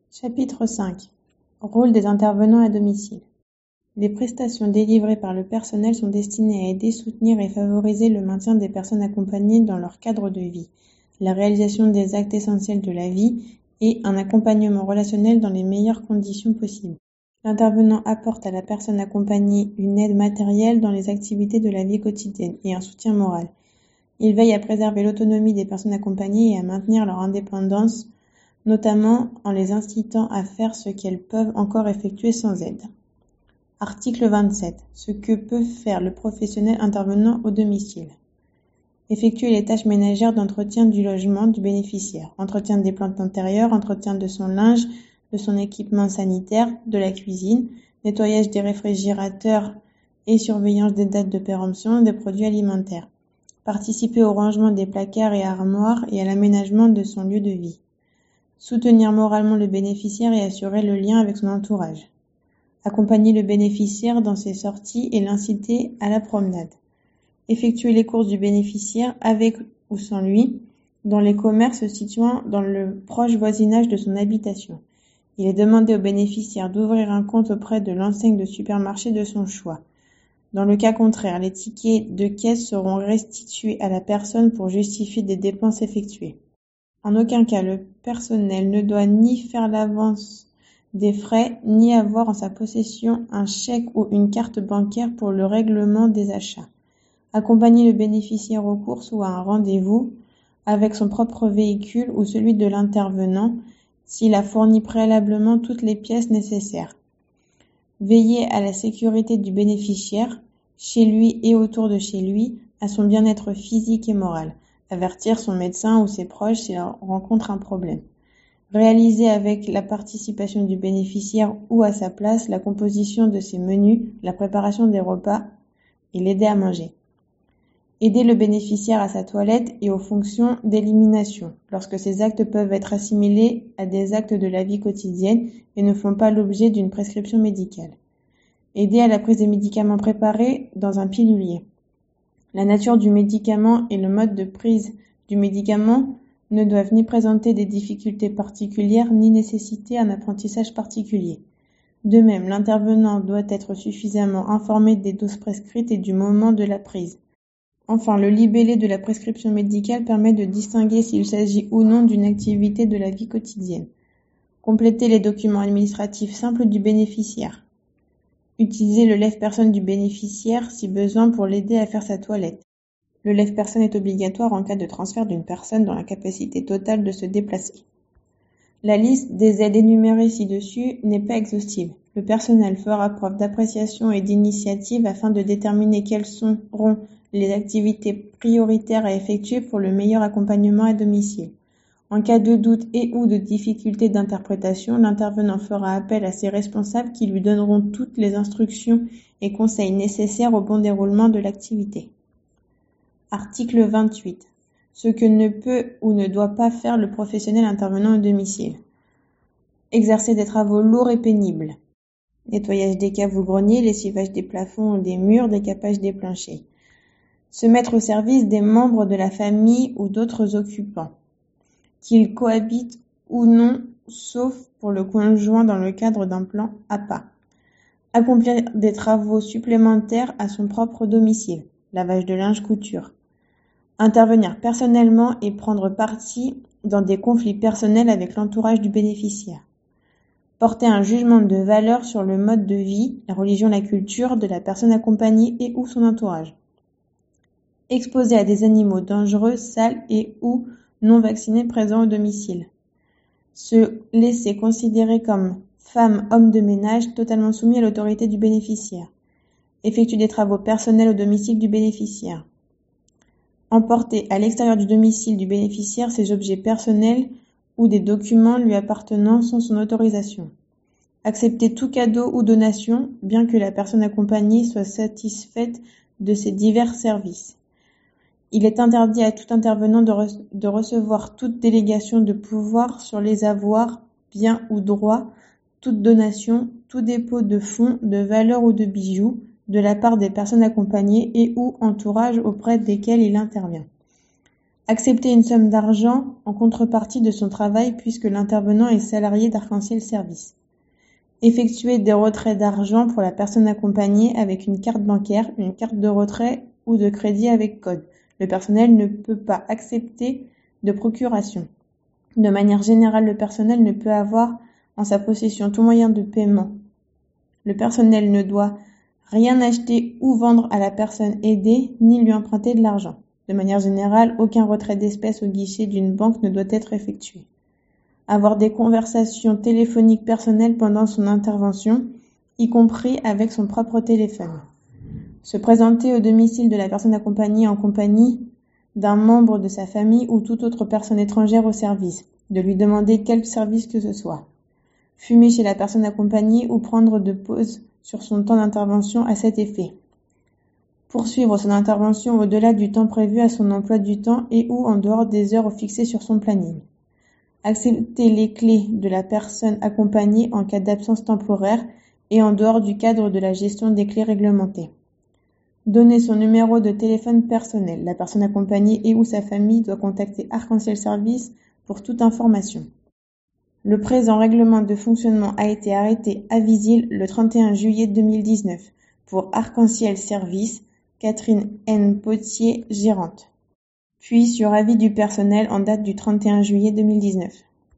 Chapitre 5. Rôle des intervenants à domicile. Les prestations délivrées par le personnel sont destinées à aider, soutenir et favoriser le maintien des personnes accompagnées dans leur cadre de vie, la réalisation des actes essentiels de la vie et un accompagnement relationnel dans les meilleures conditions possibles. L'intervenant apporte à la personne accompagnée une aide matérielle dans les activités de la vie quotidienne et un soutien moral. Il veille à préserver l'autonomie des personnes accompagnées et à maintenir leur indépendance, notamment en les incitant à faire ce qu'elles peuvent encore effectuer sans aide. Article 27. Ce que peut faire le professionnel intervenant au domicile. Effectuer les tâches ménagères d'entretien du logement du bénéficiaire, entretien des plantes intérieures, entretien de son linge, de son équipement sanitaire, de la cuisine, nettoyage des réfrigérateurs et surveillance des dates de péremption des produits alimentaires. Participer au rangement des placards et armoires et à l'aménagement de son lieu de vie. Soutenir moralement le bénéficiaire et assurer le lien avec son entourage. Accompagner le bénéficiaire dans ses sorties et l'inciter à la promenade. Effectuer les courses du bénéficiaire avec ou sans lui dans les commerces se situant dans le proche voisinage de son habitation. Il est demandé au bénéficiaire d'ouvrir un compte auprès de l'enseigne de supermarché de son choix. Dans le cas contraire, les tickets de caisse seront restitués à la personne pour justifier des dépenses effectuées. En aucun cas, le personnel ne doit ni faire l'avance des frais, ni avoir en sa possession un chèque ou une carte bancaire pour le règlement des achats. Accompagner le bénéficiaire aux courses ou à un rendez-vous avec son propre véhicule ou celui de l'intervenant s'il a fourni préalablement toutes les pièces nécessaires. Veiller à la sécurité du bénéficiaire, chez lui et autour de chez lui, à son bien-être physique et moral. Avertir son médecin ou ses proches s'il rencontre un problème. Réaliser avec la participation du bénéficiaire ou à sa place la composition de ses menus, la préparation des repas et l'aider à manger. Aider le bénéficiaire à sa toilette et aux fonctions d'élimination, lorsque ces actes peuvent être assimilés à des actes de la vie quotidienne et ne font pas l'objet d'une prescription médicale. Aider à la prise des médicaments préparés dans un pilulier. La nature du médicament et le mode de prise du médicament ne doivent ni présenter des difficultés particulières ni nécessiter un apprentissage particulier. De même, l'intervenant doit être suffisamment informé des doses prescrites et du moment de la prise. Enfin, le libellé de la prescription médicale permet de distinguer s'il s'agit ou non d'une activité de la vie quotidienne. Compléter les documents administratifs simples du bénéficiaire. Utiliser le lève-personne du bénéficiaire si besoin pour l'aider à faire sa toilette. Le lève-personne est obligatoire en cas de transfert d'une personne dans la capacité totale de se déplacer. La liste des aides énumérées ci-dessus n'est pas exhaustive. Le personnel fera preuve d'appréciation et d'initiative afin de déterminer quelles seront les activités prioritaires à effectuer pour le meilleur accompagnement à domicile. En cas de doute et ou de difficulté d'interprétation, l'intervenant fera appel à ses responsables qui lui donneront toutes les instructions et conseils nécessaires au bon déroulement de l'activité. Article 28. Ce que ne peut ou ne doit pas faire le professionnel intervenant au domicile. Exercer des travaux lourds et pénibles. Nettoyage des caves ou greniers, lessivage des plafonds ou des murs, décapage des planchers. Se mettre au service des membres de la famille ou d'autres occupants, qu'ils cohabitent ou non, sauf pour le conjoint dans le cadre d'un plan APA. Accomplir des travaux supplémentaires à son propre domicile, lavage de linge, couture. Intervenir personnellement et prendre parti dans des conflits personnels avec l'entourage du bénéficiaire. Porter un jugement de valeur sur le mode de vie, la religion, la culture de la personne accompagnée et ou son entourage. Exposer à des animaux dangereux, sales et ou non vaccinés présents au domicile. Se laisser considérer comme femme, homme de ménage totalement soumis à l'autorité du bénéficiaire. Effectuer des travaux personnels au domicile du bénéficiaire. Emporter à l'extérieur du domicile du bénéficiaire ses objets personnels ou des documents lui appartenant sans son autorisation. Accepter tout cadeau ou donation, bien que la personne accompagnée soit satisfaite de ses divers services. Il est interdit à tout intervenant de recevoir toute délégation de pouvoir sur les avoirs, biens ou droits, toute donation, tout dépôt de fonds, de valeurs ou de bijoux, de la part des personnes accompagnées et ou entourage auprès desquelles il intervient. Accepter une somme d'argent en contrepartie de son travail puisque l'intervenant est salarié d'Arc-en-Ciel Services. Effectuer des retraits d'argent pour la personne accompagnée avec une carte bancaire, une carte de retrait ou de crédit avec code. Le personnel ne peut pas accepter de procuration. De manière générale, le personnel ne peut avoir en sa possession tout moyen de paiement. Le personnel ne doit rien acheter ou vendre à la personne aidée, ni lui emprunter de l'argent. De manière générale, aucun retrait d'espèces au guichet d'une banque ne doit être effectué. Avoir des conversations téléphoniques personnelles pendant son intervention, y compris avec son propre téléphone. Se présenter au domicile de la personne accompagnée en compagnie d'un membre de sa famille ou toute autre personne étrangère au service. De lui demander quelque service que ce soit. Fumer chez la personne accompagnée ou prendre de pause sur son temps d'intervention à cet effet. Poursuivre son intervention au-delà du temps prévu à son emploi du temps et ou en dehors des heures fixées sur son planning. Accepter les clés de la personne accompagnée en cas d'absence temporaire et en dehors du cadre de la gestion des clés réglementées. Donner son numéro de téléphone personnel. La personne accompagnée et ou sa famille doit contacter Arc-en-Ciel Services pour toute information. Le présent règlement de fonctionnement a été arrêté à Visil le 31 juillet 2019 pour Arc-en-Ciel Services, Catherine N. Potier, gérante. Puis sur avis du personnel en date du 31 juillet 2019.